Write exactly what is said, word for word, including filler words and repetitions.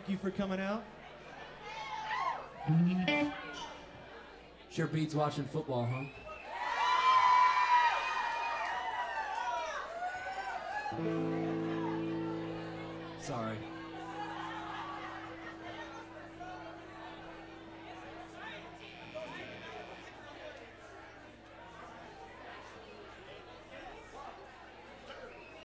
thank you for coming out. Sure beats watching football, huh? Sorry.